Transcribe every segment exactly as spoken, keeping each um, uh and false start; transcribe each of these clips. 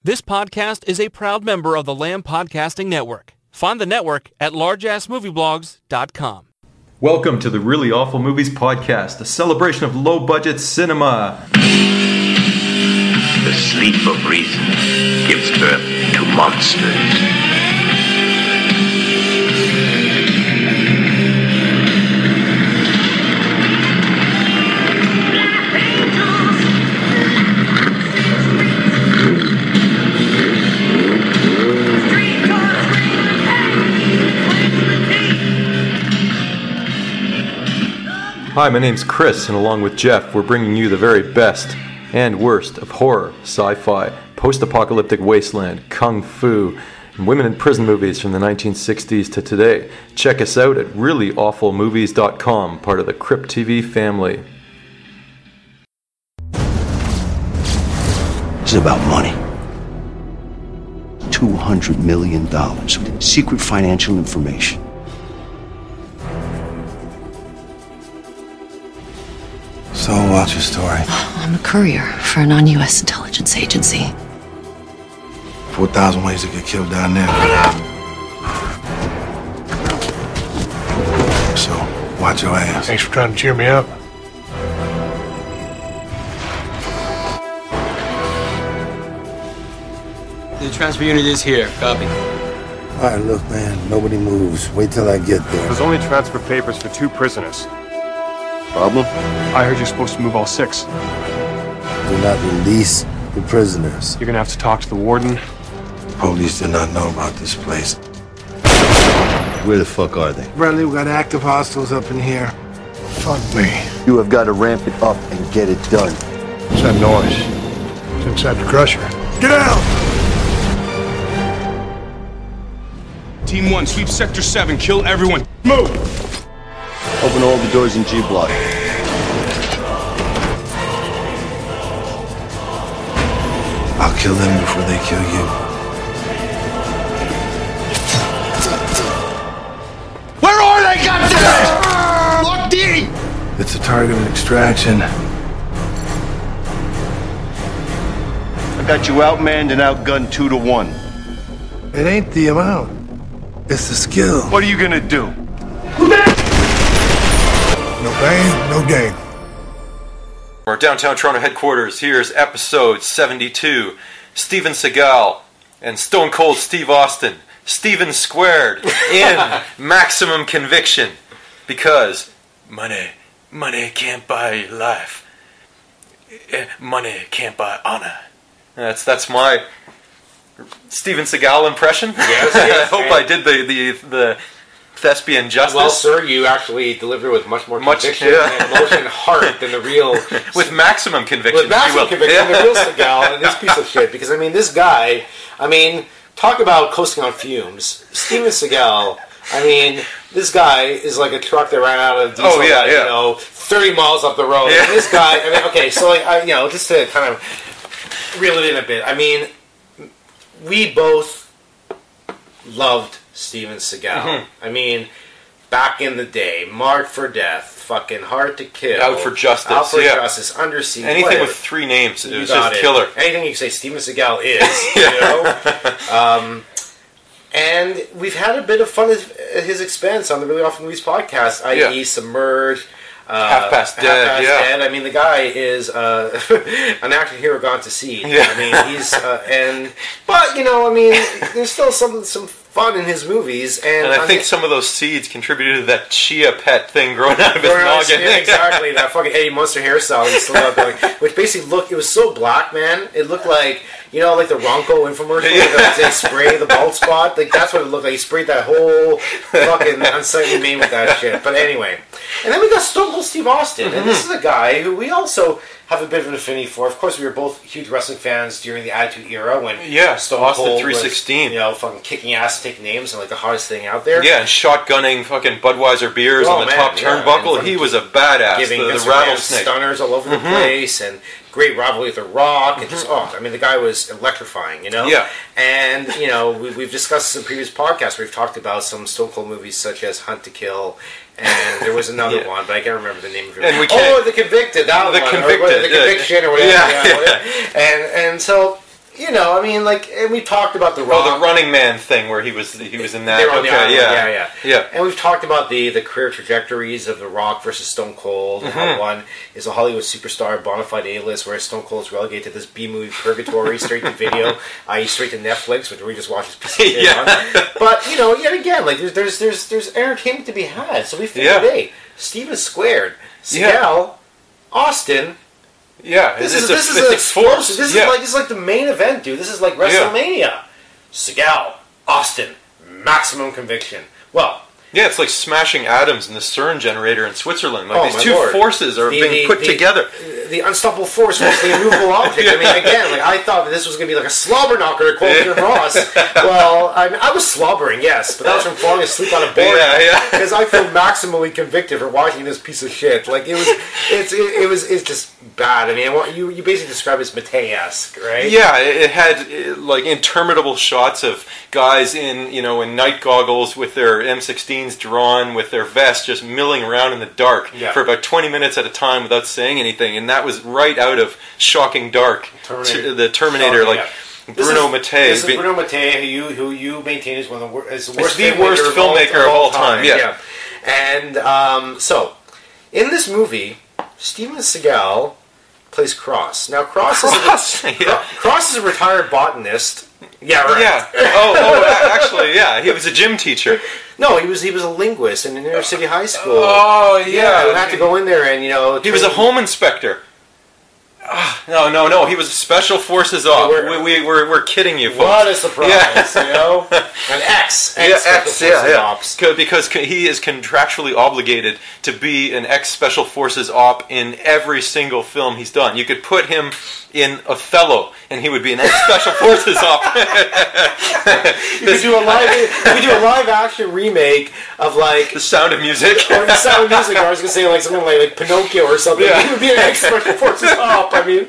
This podcast is a proud member of the Lamb Podcasting Network. Find the network at large ass movie blogs dot com. Welcome to the Really Awful Movies Podcast, a celebration of low-budget cinema. The sleep of reason gives birth to monsters. Hi, my name's Chris, and along with Jeff, we're bringing you the very best and worst of horror, sci-fi, post-apocalyptic wasteland, kung fu, and women in prison movies from the nineteen sixties to today. Check us out at really awful movies dot com, part of the Crypt T V family. This is about money. two hundred million dollars. Secret financial information. So, what's your story? I'm a courier for a non-U S intelligence agency. four thousand ways to get killed down there. So, watch your ass. Thanks for trying to cheer me up. The transfer unit is here. Copy. All right, look, man, nobody moves. Wait till I get there. There's only transfer papers for two prisoners. Problem? I heard you're supposed to move all six. Do not release the prisoners. You're gonna have to talk to the warden. Police do not know about this place. Where the fuck are they? Bradley, we got active hostiles up in here. Fuck me. You have got to ramp it up and get it done. What's that noise? It's inside the crusher. Get out! Team one, sweep sector seven, kill everyone. Move! Open all the doors in G block. I'll kill them before they kill you. Where are they, goddammit? Lock D! It's a target of extraction. I got you outmanned and outgunned two to one. It ain't the amount. It's the skill. What are you gonna do? No pain, no gain. Our downtown Toronto headquarters, here's episode seventy-two. Steven Seagal and Stone Cold Steve Austin. Steven squared in Maximum Conviction. Because money, money can't buy life. Money can't buy honor. That's that's my Steven Seagal impression. Yes, I yes. hope I did the, the, the thespian justice. Well, sir, you actually delivered with much more Much- conviction yeah. and emotion and heart than the real... With maximum conviction, with maximum if you will. conviction Yeah. than the real Seagal and this piece of shit. Because, I mean, this guy, I mean, talk about coasting on fumes. Steven Seagal, I mean, this guy is like a truck that ran out of diesel, Oh, yeah, like, yeah. you know, thirty miles up the road. Yeah. And this guy, I mean, okay, so, like, I, you know, just to kind of reel it in a bit, I mean, we both loved Steven Seagal. Mm-hmm. I mean, back in the day, Marked for Death, fucking Hard to Kill, Out for Justice, Out for yeah. Justice, Under Siege, Anything whatever. with three names, it You was got just it. killer. Anything you can say Steven Seagal is, you know. Um, and we've had a bit of fun at his expense on the Really Awful Movies podcast, that is. Yeah. Submerged. Uh, Half Past Dead, Half Past yeah. Dead. I mean, the guy is uh, an action hero gone to seed. Yeah. I mean, he's uh, and but you know, I mean, there's still some some fun in his movies, and, And I I think mean, some of those seeds contributed to that chia pet thing growing out of his Growing out- noggin. yeah, exactly, that fucking Eddie Munster hairstyle he's still got going, which basically looked, it was so black, man. It looked like, you know, like the Ronco infomercial, Yeah. where they spray the bald spot. Like that's what it looked like. He sprayed that whole fucking unsightly mane with that shit. But anyway, and then we got Stone Cold Steve Austin, and this is a guy who we also have a bit of an affinity for. Of course, we were both huge wrestling fans during the Attitude Era when Yeah, Stone Austin Cold three sixteen. was, you know, fucking kicking ass, taking names, and like the hottest thing out there. Yeah, and shotgunning fucking Budweiser beers Oh, on the man, top yeah, turnbuckle. and He was a badass. giving The, Vince the McMahon rattlesnake. stunners all over the Mhm. place, and great rivalry with The Rock, and just, oh, I mean, the guy was electrifying, you know? Yeah. And, you know, we, we've discussed in previous podcasts, we've talked about some Stone Cold movies such as Hunt to Kill, and there was another Yeah. one, but I can't remember the name of it. And we oh, can't- The Convicted, that The one. Convicted, Or, the yeah. Conviction, or whatever. Yeah, Yeah, yeah. whatever. And, and so, you know, I mean, like, and we talked about the Rock. Oh, the Running Man thing where he was he was in that. They were on the okay, island, yeah. yeah, yeah, yeah. And we've talked about the the career trajectories of the Rock versus Stone Cold. And Mm-hmm. how one is a Hollywood superstar, bona fide A-list, whereas Stone Cold is relegated to this B-movie purgatory, straight to video, that is straight to Netflix, which we just watch his piece of shit Yeah. on. But you know, yet again, like there's there's there's there's entertainment to be had. So we figured, Yeah. hey, Steven Squared, Seagal, Yeah. Austin. Yeah, This it's is a- this is it's an a force. explosive. This Yeah. is like this is like the main event, dude. This is like WrestleMania. Seagal, Austin, maximum conviction. Well, Yeah, it's like smashing atoms in the CERN generator in Switzerland. Like Oh, these my two Lord. forces are The- being the- put the- together. the unstoppable force was the immovable object. I mean, again, like I thought that this was going to be like a slobber knocker to quote Jim Ross. Well, I, mean, I was slobbering, yes, but that was from falling asleep on a board. Yeah, yeah. Because I feel maximally convicted for watching this piece of shit. Like it was, it's it, it was it's just bad. I mean, I want, you you basically describe it as Matei-esque, right? Yeah, it it had uh, like interminable shots of guys in you know in night goggles with their M sixteens drawn with their vests just milling around in the dark Yeah. for about twenty minutes at a time without saying anything, and that was right out of Shocking Dark, Terminator. T- the Terminator, Shocking, like yeah. This Bruno is- Mattei. This is be- Bruno Mattei, who you who you maintain is one of the, wor- is the It's worst, the worst filmmaker of all time, yeah. And um, so, in this movie, Steven Seagal plays Cross. Now, Cross, Cross, is a, yeah. Cross is a retired botanist. Yeah, right. Yeah. Oh, oh, a- actually, yeah. He was a gym teacher. No, he was he was a linguist in New York City High School. Oh, yeah, who yeah. had to go in there and you know. He was a train- home inspector. Ah, no, no, no. He was Special Forces op. we're- We, we, we're, we're kidding you, folks. What a surprise, Yeah. you know? An X, Yeah, X, X, Special yeah, Forces yeah. Ops. Co- Because co- he is contractually obligated to be an ex-Special Forces op in every single film he's done. You could put him in Othello, and he would be an ex-Special Forces op. You could do a live, you could do a live action remake of like The Sound of Music. or the Sound of Music. Or I was gonna say like something like, like Pinocchio or something. Yeah. He would be an ex Special Forces op. I mean,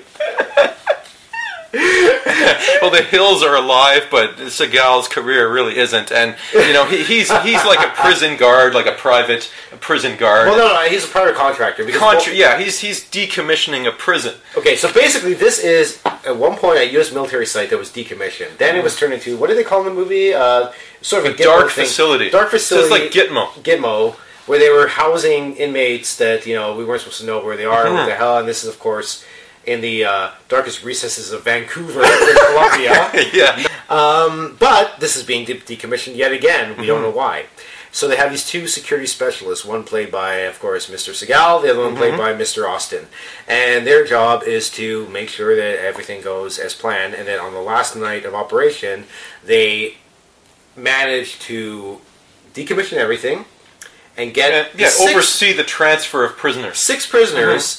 Well, the hills are alive, but Seagal's career really isn't. And you know, he, he's he's like a prison guard, like a private prison guard. well, no, no, he's a private contractor. Because Contra- yeah, he's he's decommissioning a prison. okay, so basically, this is at one point a U S military site that was decommissioned. Then it was turned into what do they call in the movie? Uh, sort of a, A Gitmo dark thing. facility. Dark So facility. it's like Gitmo. Gitmo, where they were housing inmates that you know we weren't supposed to know where they are, what the hell. And this is, of course, in the uh, darkest recesses of Vancouver, in Colombia. Yeah. But this is being de- decommissioned yet again. We don't know why. So they have these two security specialists, one played by, of course, Mister Seagal, the other one played by Mister Austin. And their job is to make sure that everything goes as planned. And then on the last night of operation, they manage to decommission everything and get Uh, the yeah, six, oversee the transfer of prisoners. six prisoners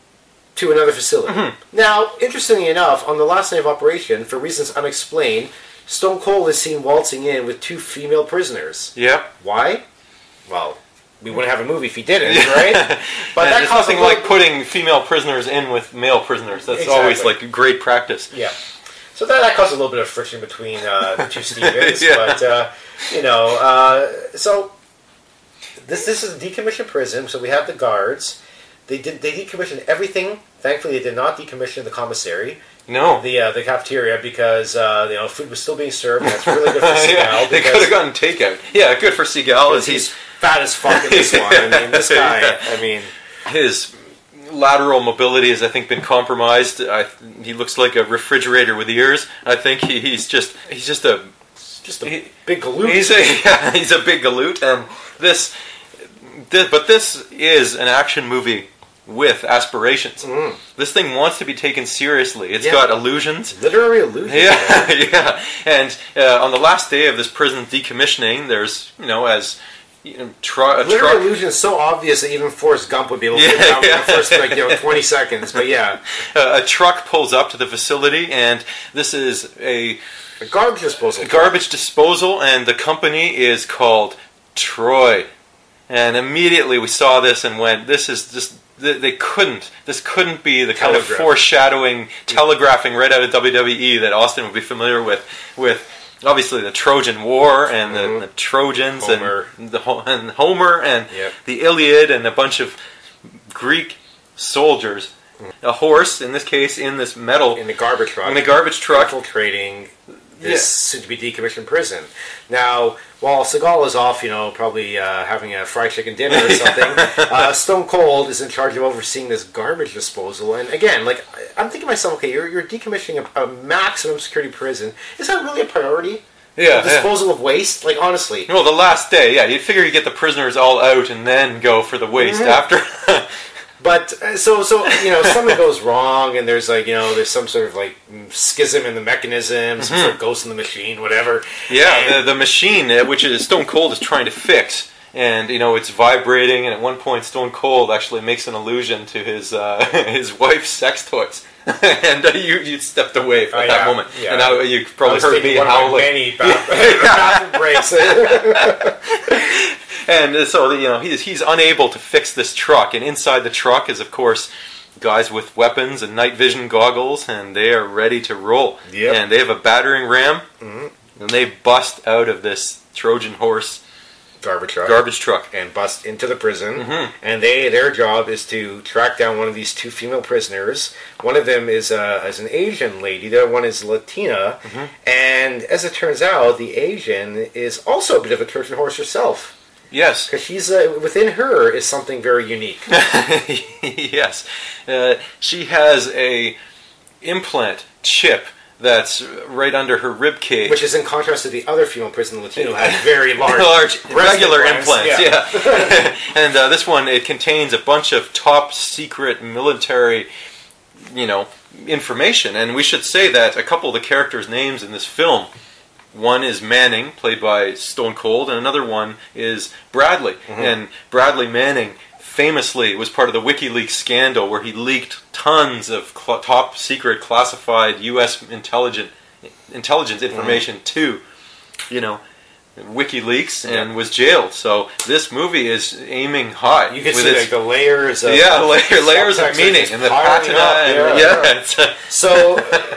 to another facility. Now, interestingly enough, on the last night of operation, for reasons unexplained, Stone Cold is seen waltzing in with two female prisoners. Yeah. Why? Well, we wouldn't have a movie if he didn't, right? But And that there's caused a nothing little- like putting female prisoners in with male prisoners. That's always Exactly. like great practice. Yeah. So that, that caused a little bit of friction between uh, the two Stevens. Yeah. But, uh, you know, uh, so this this is a decommissioned prison, so we have the guards. They did they decommissioned everything. Thankfully, they did not decommission the commissary, No. the uh, the cafeteria, because uh, you know food was still being served. And that's really good for Seagal. yeah, they because- could have gotten takeout. Yeah, good for Seagal. As He's he's fat as fuck in this one. I mean, this guy. Yeah. I mean, his lateral mobility has, I think, been compromised. I, he looks like a refrigerator with ears. I think he, he's just he's just a just a he- big galoot. He's a yeah, he's a big galoot, and this, this, but this is an action movie with aspirations. Mm. This thing wants to be taken seriously. It's Yeah. got illusions. Literary illusion. Yeah, yeah. And uh, on the last day of this prison decommissioning, there's you know as you know, tru- a Literary truck. illusion is so obvious that even Forrest Gump would be able to Yeah, figure it out yeah. in the first like you know twenty seconds. But yeah, Uh, a truck pulls up to the facility, and this is a a garbage disposal. garbage disposal, and the company is called Troy. And immediately we saw this and went, "This is just they, they couldn't. This couldn't be the kind of Telegraph. foreshadowing, telegraphing right out of W W E that Austin would be familiar with. With obviously the Trojan War and the, the Trojans Homer. and the Ho- and Homer and Yep. the Iliad and a bunch of Greek soldiers a horse, in this case, in this metal... In the garbage truck. In the garbage truck. Infiltrating this Yeah. soon-to-be decommissioned prison. Now, while Seagal is off, you know, probably uh, having a fried chicken dinner or something, uh, Stone Cold is in charge of overseeing this garbage disposal. And again, like, I'm thinking to myself, okay, you're, you're decommissioning a, a maximum security prison. Is that really a priority? Yeah, The disposal yeah. of waste? Like, honestly. Well, the last day, yeah, you'd figure you get the prisoners all out and then go for the waste Mm-hmm. after. But, uh, so, so you know, something goes wrong, and there's, like, you know, there's some sort of, like, schism in the mechanism, some sort of ghost in the machine, whatever. Yeah, And- the, the machine, uh, which is Stone Cold is trying to fix, and you know it's vibrating. And at one point, Stone Cold actually makes an allusion to his uh, his wife's sex toys, and uh, you you stepped away from Oh, that yeah, moment, yeah. and I, you I probably was heard taking me one of my howling. many bathroom, bathroom breaks. And uh, so you know he's he's unable to fix this truck, and inside the truck is of course guys with weapons and night vision goggles, and they are ready to roll. Yep. And they have a battering ram, Mm-hmm. and they bust out of this Trojan horse Garbage truck. garbage truck. And bust into the prison. Mhm. And they their job is to track down one of these two female prisoners. One of them is, uh, is an Asian lady. The other one is Latina. Mm-hmm. And as it turns out, the Asian is also a bit of a Trojan horse herself. Yes. Because she's uh, within her is something very unique. Yes, uh, she has a implant chip that's right under her rib cage, Which is in contrast to the other female prisoner, Latino, who has very large, large breast regular implants. implants. Yeah, and uh, this one it contains a bunch of top secret military, you know, information. And we should say that a couple of the characters' names in this film. One is Manning, played by Stone Cold, and another one is Bradley. Mm-hmm. And Bradley Manning famously was part of the WikiLeaks scandal where he leaked tons of cl- top secret classified U S intelligent, intelligence information Mm-hmm. to, you know, WikiLeaks and Yeah. was jailed. So this movie is aiming high. You can with see its- like the layers of yeah, layer, layers of subtext meaning just and the piling patina. up. And, Yeah, yeah, yeah. it's, uh, So,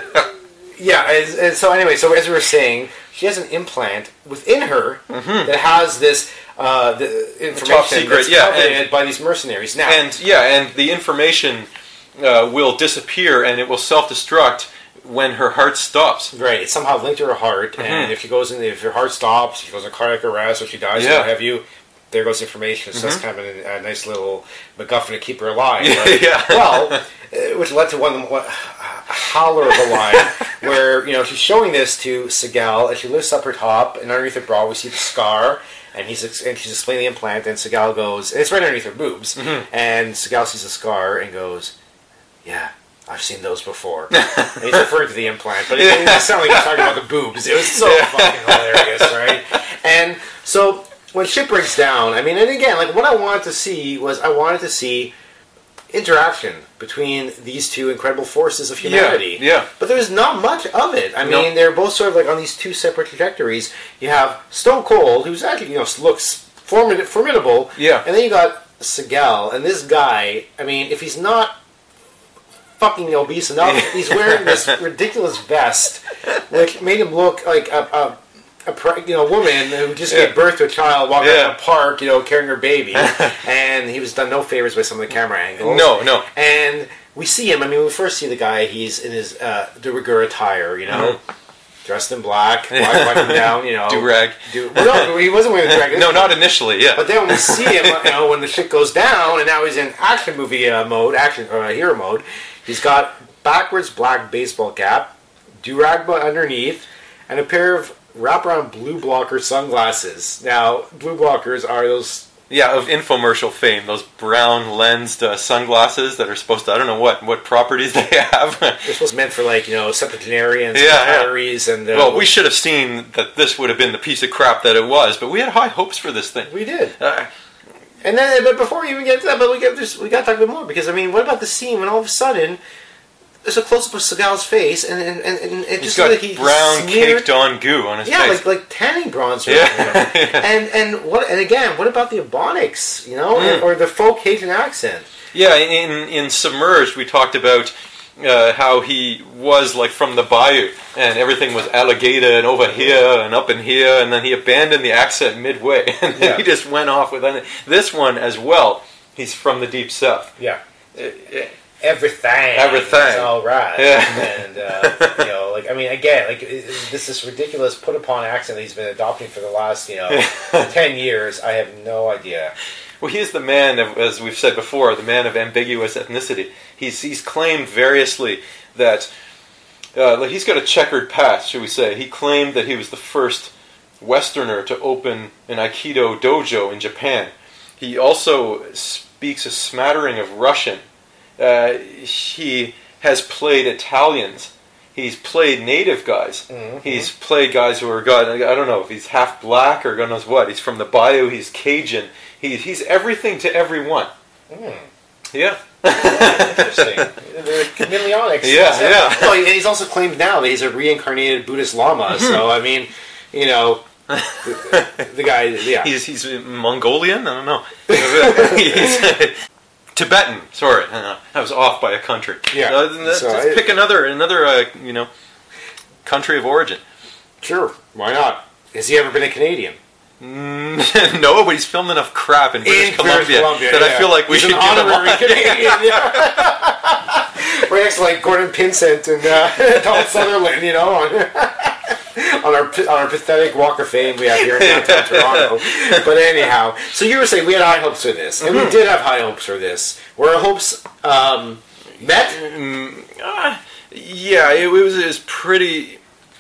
yeah, and, and so anyway, so as we were saying, she has an implant within her that has this uh, the information Top secret, that's yeah, coveted and- by these mercenaries. Now, and yeah, and the information uh, will disappear and it will self-destruct when her heart stops. right, it's somehow linked to her heart, and Mhm. if she goes in, if her heart stops, she goes in cardiac arrest, or she dies, or Yeah. what have you. There goes information. So that's kind of a, a nice little MacGuffin to keep her alive. Yeah, right? yeah. Well, uh, which led to one what, a howler of a line where you know she's showing this to Seagal, and she lifts up her top, and underneath her bra we see the scar, and he's ex- and she's explaining the implant, and Seagal goes, and it's right underneath her boobs, and Seagal sees the scar and goes, "Yeah, I've seen those before." And he's referring to the implant, but it didn't even sound like he was talking about the boobs. It was so fucking hilarious, right? And so when shit breaks down, I mean, and again, like what I wanted to see was I wanted to see interaction between these two incredible forces of humanity. Yeah, yeah. But there's not much of it. I No. mean, they're both sort of like on these two separate trajectories. You have Stone Cold, who's actually, you know, looks formid- formidable. Yeah. And then you got Seagal, and this guy, I mean, if he's not fucking obese enough, he's wearing this ridiculous vest, which made him look like a, a, a pre- you know woman who just Yeah. gave birth to a child walking Yeah. around a park, you know, carrying her baby, and he was done no favors by some of the camera angles. No, no. And we see him. I mean, when we first see the guy, he's in his uh, de rigueur attire, you know, dressed in black, black button down, you know, Do-rag. Do- well, no, he wasn't wearing a do-rag. No, not initially, yeah. But then when we see him, you know, when the shit goes down, and now he's in action movie uh, mode, action uh, hero mode, he's got backwards black baseball cap, do-rag underneath, and a pair of wraparound blue blocker sunglasses. Now, blue blockers are those... Yeah, of infomercial fame, those brown lensed uh, sunglasses that are supposed to, I don't know what, what properties they have. They're supposed to be meant for, like, you know, septuagenarians Yeah, and yeah. retirees and... Uh, Well, we should have seen that this would have been the piece of crap that it was, but we had high hopes for this thing. We did. Uh, And then, but before we even get to that, but we get this, we got to talk a bit more, because, I mean, what about the scene when all of a sudden there's a close-up of Seagal's face, and, and, and, and it he's just got looked like he brown smeared- caked on goo on his Yeah, face. like like tanning bronzer. Yeah. You know? and and what and again, what about the Ebonics? You know, Mm. or the folk Cajun accent? Yeah, in in Submerged, we talked about uh, how he was like from the bayou, and everything was alligator and over here and up in here, and then he abandoned the accent midway, and then Yeah. he just went off with it. This one as well. He's from the deep south. Yeah. everything. Everything. It's all right. Yeah. And, uh, you know, like, I mean, again, like, this this ridiculous put upon accent that he's been adopting for the last, you know, ten years. I have no idea. Well, he is the man of, as we've said before, the man of ambiguous ethnicity. He's he's claimed variously that uh, like he's got a checkered past, should we say. He claimed that he was the first Westerner to open an Aikido dojo in Japan. He also speaks a smattering of Russian. Uh, he has played Italians. He's played native guys. Mm-hmm. He's played guys who are, God, I don't know if he's half black or God knows what. He's from the bayou. He's Cajun. He, he's everything to everyone. Mm. Yeah. Interesting. The chameleonics. Yeah, yeah. Oh, and he's also claimed now that he's a reincarnated Buddhist Lama. So, I mean, you know, the, the guy, yeah. He's, he's Mongolian? I don't know. he's, Tibetan. Sorry, I was off by a country. Yeah. Uh, let's, so let's I, pick another, another, uh, you know, country of origin. Sure. Why not? Has he ever been a Canadian? Mm, no, but he's filmed enough crap in British in Columbia, British Columbia that yeah. I feel like we he's should an give him honorary one. Canadian. Yeah. Right next to like Gordon Pinsent and uh, Tom Sutherland, you know, on, on our on our pathetic Walk of Fame we have here in downtown Toronto. But anyhow, so you were saying we had high hopes for this, and mm-hmm. we did have high hopes for this. Were our hopes um, met? Mm, uh, yeah, it, it was it was pretty.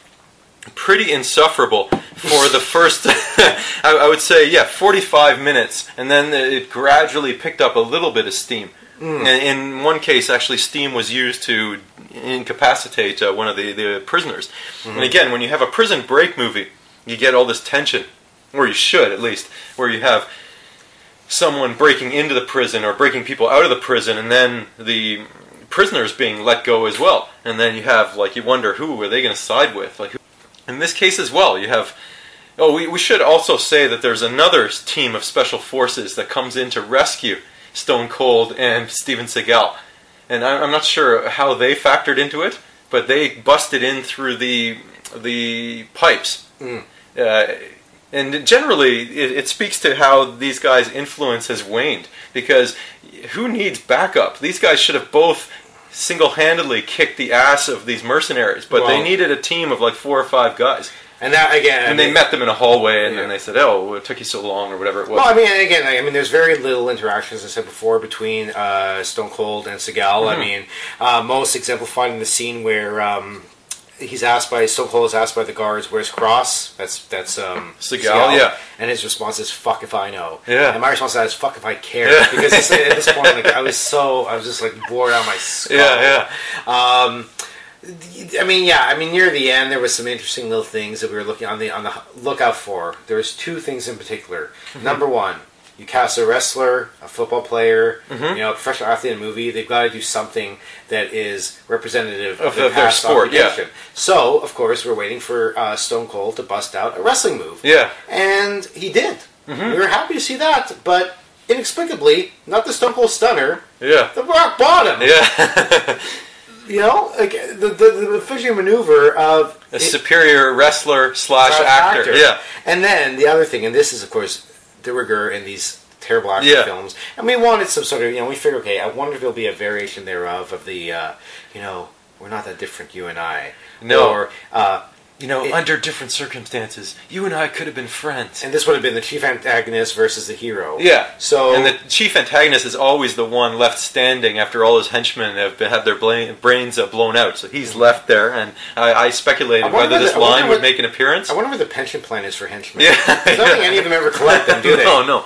pretty insufferable for the first, I, I would say, yeah, forty-five minutes, and then it gradually picked up a little bit of steam. Mm. And in one case, actually, steam was used to incapacitate uh, one of the, the prisoners. Mm-hmm. And again, when you have a prison break movie, you get all this tension, or you should at least, where you have someone breaking into the prison or breaking people out of the prison, and then the prisoners being let go as well. And then you have, like, you wonder, who are they going to side with? Like, who? In this case as well, you have... Oh, we, we should also say that there's another team of special forces that comes in to rescue Stone Cold and Steven Seagal. And I'm not sure how they factored into it, but they busted in through the the pipes. Mm. Uh, and generally, it, it speaks to how these guys' influence has waned. Because who needs backup? These guys should have both single-handedly kicked the ass of these mercenaries, but well, they needed a team of like four or five guys. And that again, and I they mean, met them in a hallway, and yeah. then they said, "Oh, it took you so long," or whatever it was. Well, I mean, again, I mean, there's very little interaction, as I said before, between uh, Stone Cold and Seagal. Mm-hmm. I mean, uh, most exemplified in the scene where um, he's asked by Stone Cold is asked by the guards, "Where's Cross?" That's that's um, Seagal, Seagal, yeah. And his response is, "Fuck if I know." Yeah. And my response to that is, "Fuck if I care," yeah. Because at this point, like, I was so I was just like bored out of my skull. Yeah, yeah. Um, I mean, yeah. I mean, near the end, there was some interesting little things that we were looking on the on the lookout for. There was two things in particular. Mm-hmm. Number one, you cast a wrestler, a football player, mm-hmm. you know, a professional athlete in a movie. They've got to do something that is representative of, of their, their sport. Yeah. So, of course, we're waiting for uh, Stone Cold to bust out a wrestling move. Yeah. And he did. Mm-hmm. We were happy to see that, but inexplicably, not the Stone Cold Stunner. Yeah. The rock bottom. Yeah. You know, like the the, the fishing maneuver of a it, superior wrestler slash actor. actor. Yeah. And then the other thing, and this is of course de rigueur in these terrible action yeah. films, and we wanted some sort of, you know, we figured, okay, I wonder if there'll be a variation thereof of the, uh, you know, we're not that different, you and I. No. Or, uh, you know, it, under different circumstances, you and I could have been friends. And this would have been the chief antagonist versus the hero. Yeah. So, and the chief antagonist is always the one left standing after all his henchmen have been, had their bla- brains uh, blown out. So he's left there, and I, I speculated I whether this the, line would what, make an appearance. I wonder what the pension plan is for henchmen. Yeah. I don't think any of them ever collect them, do they? No, no.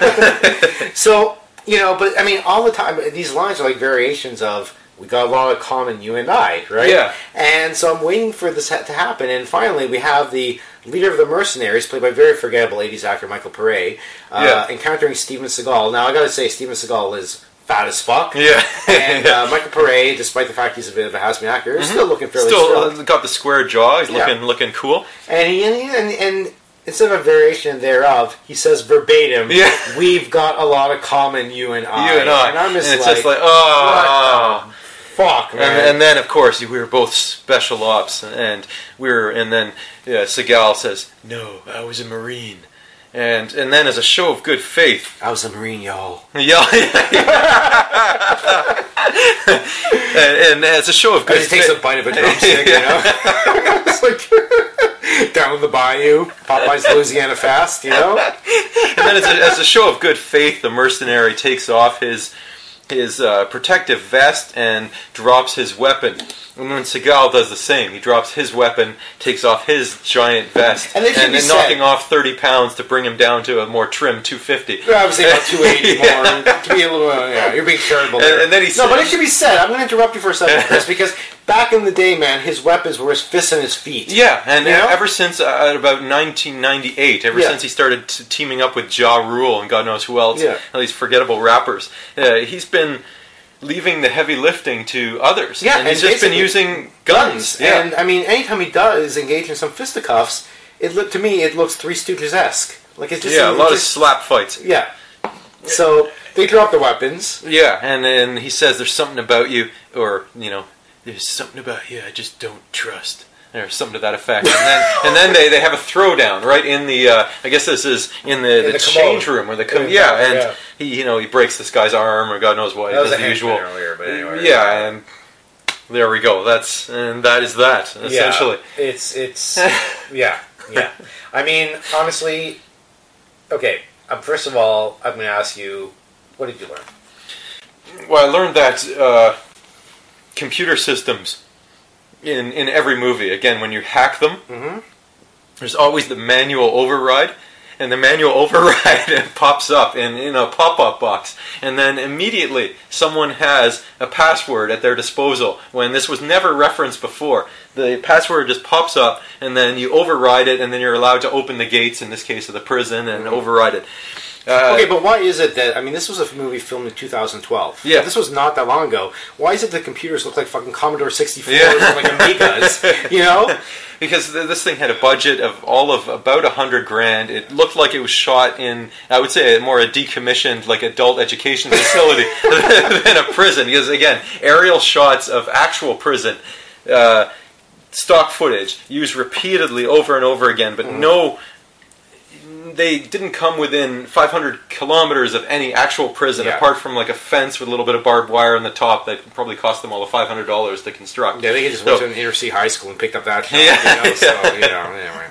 So, you know, but I mean, all the time, these lines are like variations of, we got a lot of common, you and I, right? Yeah. And so I'm waiting for this to happen, and finally we have the leader of the mercenaries, played by very forgettable eighties actor Michael Pare, uh, yeah. encountering Steven Seagal. Now, I gotta say, Steven Seagal is fat as fuck. Yeah. And uh, Michael Pare, despite the fact he's a bit of a has-been actor, is mm-hmm. still looking fairly Still strong. got the square jaw, he's yeah. looking looking cool. And, he, and, and, and instead of a variation thereof, he says verbatim, yeah. we've got a lot of common, you and I. You and I. And I'm just and it's like, just like, oh... Fuck, man. And, and then, of course, we were both special ops, and we were, and then yeah, Seagal says, "No, I was a Marine," and and then, as a show of good faith, I was a Marine, y'all. Yeah, yeah, and, and as a show of good He takes faith, a bite of a drumstick, you know? It's like down the bayou, Popeye's Louisiana Fast, you know? And then as a, as a show of good faith, the mercenary takes off his his uh, protective vest and drops his weapon. And then Seagal does the same. He drops his weapon, takes off his giant vest, And they should and be then said- knocking off thirty pounds to bring him down to a more trim two fifty. Well, I would say about two eighty Yeah. more. To be a little, uh, yeah, you're being charitable And- there. and then he no, said- but it should be said. I'm going to interrupt you for a second, Chris, because back in the day, man, his weapons were his fists and his feet. Yeah, and You know? ever since uh, about nineteen ninety-eight, ever Yeah. since he started t- teaming up with Ja Rule and God knows who else, Yeah. all these forgettable rappers, uh, he's been leaving the heavy lifting to others. Yeah, and he's and just been basically using guns. Yeah. And I mean, anytime he does engage in some fisticuffs, it look to me it looks Three Stooges esque. Like it's just yeah, a it lot just, of slap fights. yeah. So they drop the weapons. Yeah, and then he says there's something about you, or, you know, there's something about you I just don't trust. Or something to that effect. And then, and then they, they have a throwdown right in the, uh, I guess this is in the, In the, the change commode. room. Or the co- In the yeah, commode, and yeah. he, you know, he breaks this guy's arm or God knows what. That was as a usual. henchman earlier, but anyway. Yeah, and there we go. That's and that is that essentially. Yeah, it's it's yeah yeah. I mean, honestly, okay. Um, first of all, I'm going to ask you, what did you learn? Well, I learned that uh, computer systems in in every movie, again, when you hack them, Mm-hmm. there's always the manual override. And the manual override pops up in, in a pop-up box. And then immediately someone has a password at their disposal when this was never referenced before. The password just pops up and then you override it and then you're allowed to open the gates, in this case of the prison, and override it. Uh, Okay, but why is it that, I mean, this was a movie filmed in two thousand twelve. Yeah. This was not that long ago. Why is it the computers look like fucking Commodore sixty-fours Yeah. and like Amigas, you know? Because th- this thing had a budget of all of about a hundred grand. It looked like it was shot in, I would say, more a decommissioned, like, adult education facility than a prison. Because again, aerial shots of actual prison, uh, stock footage used repeatedly over and over again, but mm-hmm. no. They didn't come within five hundred kilometers of any actual prison, Yeah. apart from like a fence with a little bit of barbed wire on the top that probably cost them all of five hundred dollars to construct. Yeah, they just So- went to an inner city high school and picked up that shot, Yeah, you know? So, yeah. you know, anyway.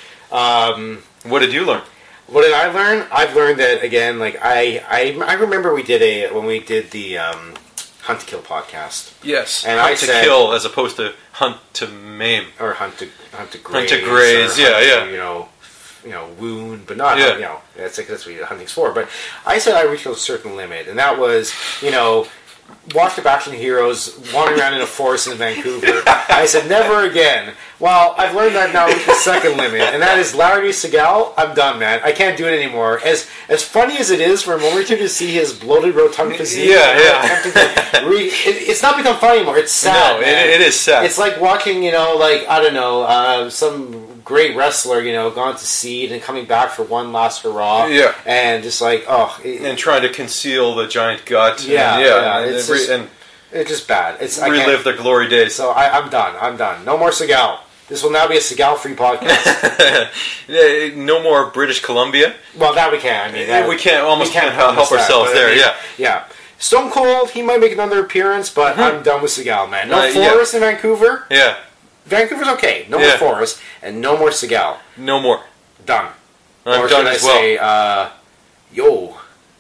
Um, What did you learn? what did I learn? I've learned that, again, like, I, I, I remember we did a, when we did the um, Hunt to Kill podcast. Yes, And hunt I to said- kill as opposed to hunt to maim. Or Hunt to, hunt to Graze. Hunt to graze, or yeah, hunt yeah. To, you know, you know, wound, but not, Yeah. you know, that's, that's what hunting's for. But I said I reached a certain limit, and that was, you know, watched up action heroes wandering around in a forest in Vancouver. I said, never again. Well, I've learned that now with the second limit, and that is Larry Seagal. I'm done, man. I can't do it anymore. As as funny as it is for a moment or two to see his bloated, rotund physique, Yeah, you know, yeah. attempting to re- it, it's not become funny anymore. It's sad. No, it- man. it is sad. It's like watching, you know, like I don't know, uh, some great wrestler, you know, gone to seed and coming back for one last hurrah. Yeah. and just like oh, it, And trying to conceal the giant gut. Yeah, and, yeah, yeah, and, it's re- just- and it's just bad. It's I can't- relive their glory days. So I, I'm done. I'm done. No more Seagal. This will now be a Seagal-free podcast. Yeah, no more British Columbia. Well, that we can. I mean, that, we can't almost we can't help promise that, ourselves but I there. mean, Yeah. yeah. Stone Cold, he might make another appearance, but I'm done with Seagal, man. No Uh, yeah. Forrest in Vancouver. Yeah. Vancouver's okay. No Yeah. more Forrest, and no more Seagal. No more. Done. I'm or done should as I well. say, uh, yo.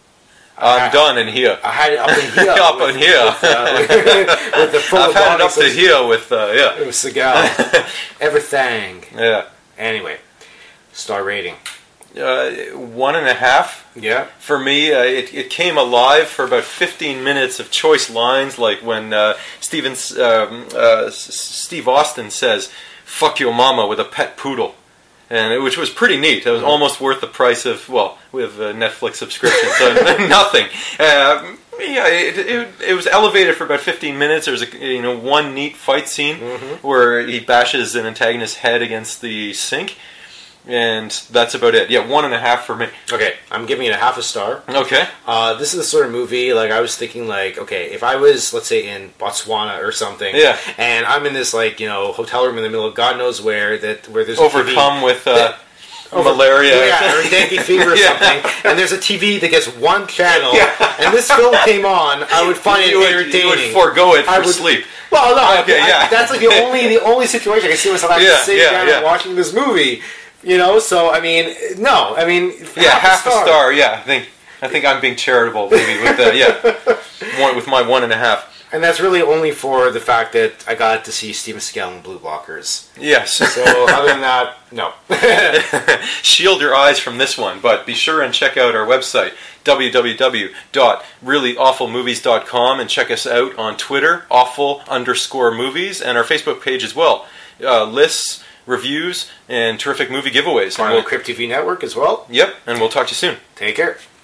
I'm I- done in here. I had it up in here. Up with, in here. With, uh, with the full I've had it up to body- here with uh, yeah, It was Seagal. Everything. yeah. Anyway, star rating. Uh, one and a half. Yeah. For me, uh, it, it came alive for about fifteen minutes of choice lines, like when uh, Steven, um, uh, S- Steve Austin says, "Fuck your mama" with a pet poodle, and it, which was pretty neat. It was almost worth the price of, well, with a Netflix subscription, so nothing. Uh, yeah, it, it, it was elevated for about fifteen minutes. There's a you know one neat fight scene Mm-hmm. where he bashes an antagonist's head against the sink. And that's about it. Yeah, one and a half for me. Okay, I'm giving it a half a star. Okay. Uh, this is the sort of movie, like, I was thinking, like, okay, if I was, let's say, in Botswana or something, Yeah. and I'm in this, like, you know, hotel room in the middle of God knows where, that where there's Overcome a T V, with, uh, that- malaria. Yeah, or dengue fever or Yeah. something. And there's a T V that gets one channel, Yeah. and this film came on, I would find it You would, entertaining. you would forego it for I would- sleep. Well, no, Okay, I- yeah. that's like the only the only situation I can see myself actually Yeah, sitting yeah, down yeah. and watching this movie. You know, so I mean, no, I mean, Yeah, half a star. Yeah, I think I think I'm being charitable, maybe with the yeah, one, with my one and a half. And that's really only for the fact that I got to see Steven Seagal in Blue Blockers. Yes. So other than that, no. Shield your eyes from this one, but be sure and check out our website, w w w dot really awful movies dot com, and check us out on Twitter, awful underscore movies, and our Facebook page as well. Uh, lists, reviews, and terrific movie giveaways. On And the we'll, Crypt T V network as well. yep, and we'll talk to you soon. Take care.